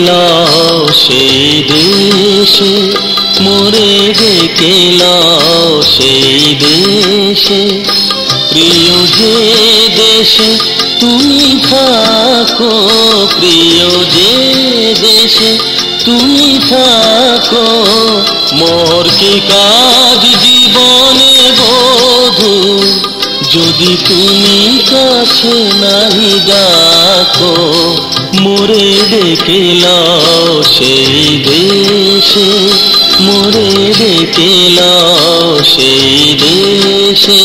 লও সেই দেশে, মোরে ডেকে লও সেই দেশে। প্রিয় যে দেশে তুমি থাকো, প্রিয় যে দেশে তুমি থাকো, মোর কি কাজ জীবনে বধূ, যদি তুমি কাছে নাহি ডাকো। মোরে ডেকে লও সেই দেশে, মোরে ডেকে লও সেই দেশে।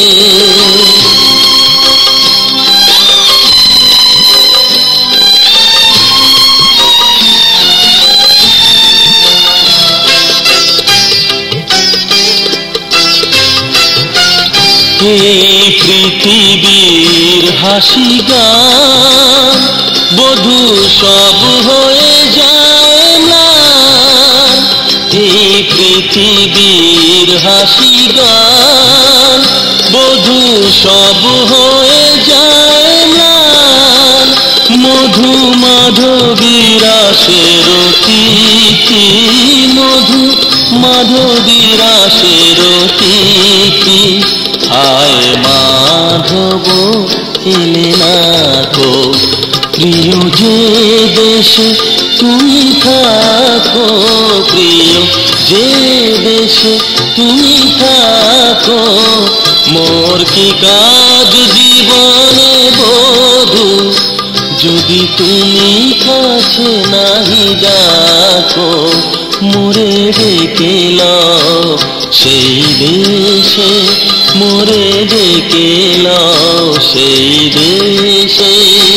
এই পৃথিবীর হাসি গান বধূ সব হয়ে যায় ম্লান, এই পৃথিবীর হাসি গান বধূ সব হয়ে যায় ম্লান। মধু মাধবীর আসের তিথি, মধু মাধবীর আসের তিথি। হায় মাধব এলে না গো, প্রিয় যে দেশে তুমি থাকো, প্রিয় যে দেশে তুমি থাকো, মোর কি কাজ জীবনে বধূ, যদি তুমি কাছে নাহি ডাকো। মোরে ডেকে লও সেই দেশে, মোরে ডেকে লও সেই দেশে।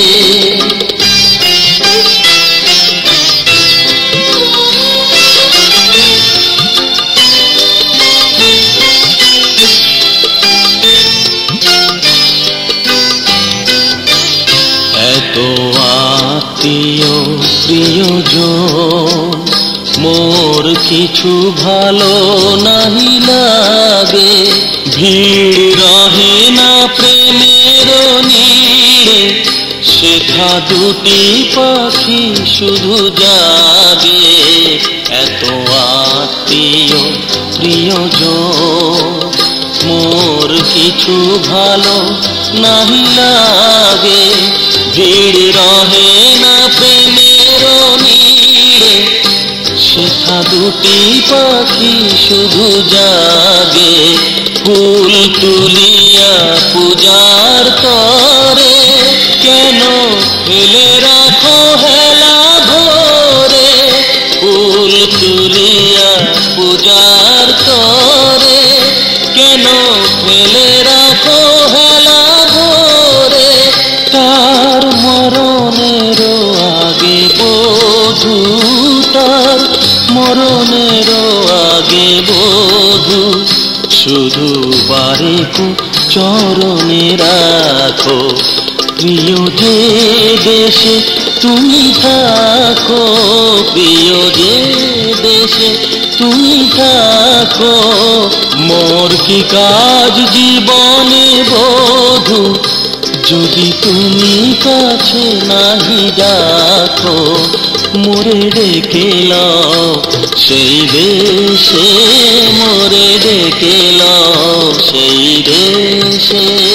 এত আত্মীয় প্রিয়জন, মোর কিছু ভালো নাহি লাগে। ভিড় রহে না প্রেমের নীড়ে, শেখা দুটি পাখি শুধু জাগে। এত আত্মীয় প্রিয়জন, মোর কিছু ভালো নাহি লাগে। ভিড় রহে না প্রেমের নীড়ে, শেখা দুটি পাখি শুধু জাগে। ফুল তুলিয়া পূজার তরে, কেন ফেলে রাখো হেলা ভরে। ফুল তুলিয়া পূজার তরে, কেন ফেলে রাখো হেলা ভরে। তার মরণের আগে বধূ, তার মরণের আগে বধূ, শুধু বারেকু চরণে রাখো। প্রিয় যে দেশে তুমি থাকো, প্রিয় যে দেশে তুমি থাকো, মোর কি কাজ জীবনে বধূ, যদি তুমি কাছে নাহি ডাকো। মোরে ডেকে লও সেই দেশে, মোরে ডেকে লও সেই দেশে।